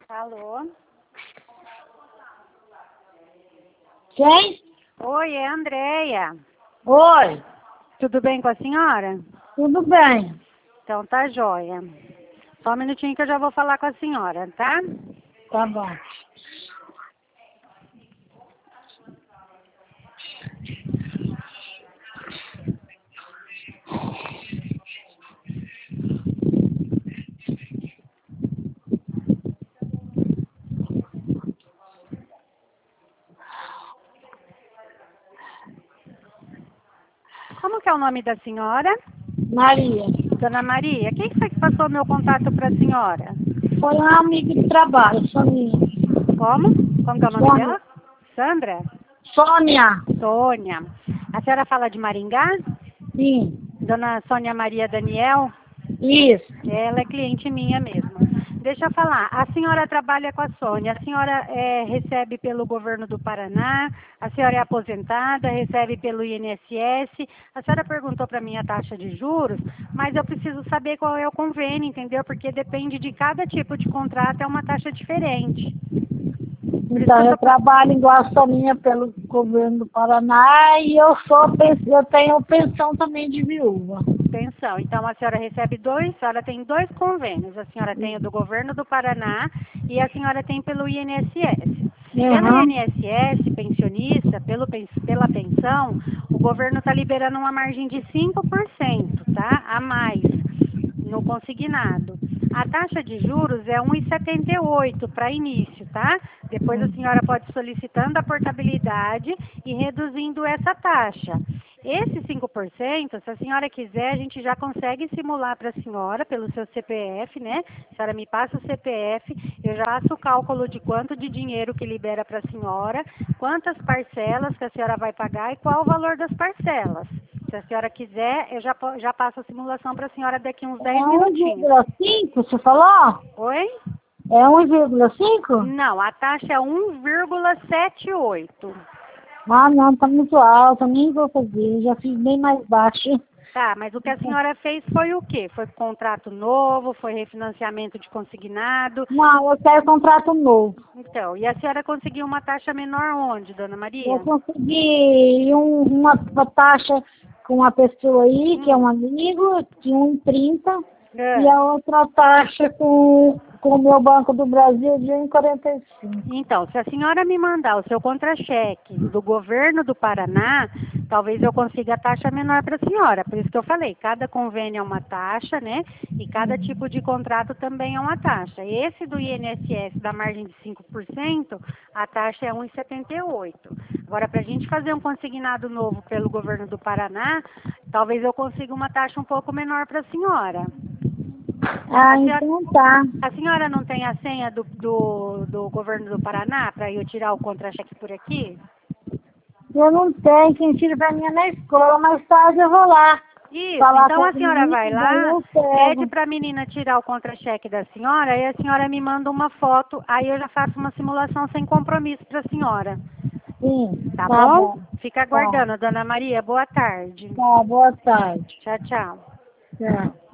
Alô? Quem? Oi, é a Andréia. Oi, Tudo bem com a senhora? tudo bem. Então tá jóia. Só um minutinho que eu já vou falar com a senhora, tá? Tá bom. Como que é o nome da senhora? Maria, Dona Maria, quem foi que passou meu contato para a senhora? foi uma amiga de trabalho, Soninha. Como? Como que é o nome Sônia. dela? Sandra? Sônia, Sônia. A senhora fala de Maringá? sim, Dona Sônia Maria Daniel? isso. Ela é cliente minha mesmo. Deixa eu falar, a senhora trabalha com a Sônia, a senhora recebe pelo governo do Paraná, a senhora é aposentada, recebe pelo INSS, a senhora perguntou para mim a taxa de juros, mas eu preciso saber qual é o convênio, entendeu? Porque depende de cada tipo de contrato, é uma taxa diferente. Então, eu trabalho igual a Soninha pelo governo do Paraná e eu tenho pensão também de viúva. Pensão. Então a senhora recebe a senhora tem dois convênios. A senhora tem o do governo do Paraná e a senhora tem pelo INSS. Pelo Uhum. INSS, pensionista, pela pensão, o governo está liberando uma margem de 5%, tá? A mais no consignado. A taxa de juros é 1,78 para início, tá? Depois a senhora pode ir solicitando a portabilidade e reduzindo essa taxa. Esse 5%, se a senhora quiser, a gente já consegue simular para a senhora pelo seu CPF, né? A senhora me passa o CPF, eu já faço o cálculo de quanto de dinheiro que libera para a senhora, quantas parcelas que a senhora vai pagar e qual o valor das parcelas. Se a senhora quiser, eu já passo a simulação para a senhora daqui uns 10 É minutinhos. 1,5, você falou? Oi? É 1,5? Não, a taxa é 1,78. Ah, não, tá muito alta, nem vou fazer, já fiz bem mais baixo. Tá, mas o que a senhora fez foi o quê? Foi contrato novo, foi refinanciamento de consignado? Não, eu quero contrato novo. Então, e a senhora conseguiu uma taxa menor onde, Dona Eu Maria? consegui uma taxa com uma pessoa aí, que é um amigo, de 1,30, e É. a outra taxa com o meu Banco do Brasil de 1,45. Então, se a senhora me mandar o seu contra-cheque do governo do Paraná, talvez eu consiga a taxa menor para a senhora. Por isso que eu falei, cada convênio é uma taxa, né? E cada tipo de contrato também é uma taxa. Esse do INSS, da margem de 5%, a taxa é 1,78. Agora, para a gente fazer um consignado novo pelo governo do Paraná, talvez eu consiga uma taxa um pouco menor para a senhora. Ah, A senhora, então tá. a senhora não tem a senha do governo do Paraná para eu tirar o contra-cheque por aqui? Eu não tenho, quem tira pra mim é na escola, mais tarde eu vou lá Isso, falar então com a a senhora menina, vai daí lá, eu pede pego. para a menina tirar o contra-cheque da senhora, aí a senhora me manda uma foto, aí eu já faço uma simulação sem compromisso para a senhora. Sim, Tá tá bom? bom. Fica Tá, aguardando, Dona Maria. Boa tarde. tá, boa tarde. Tchau, tchau. Tchau.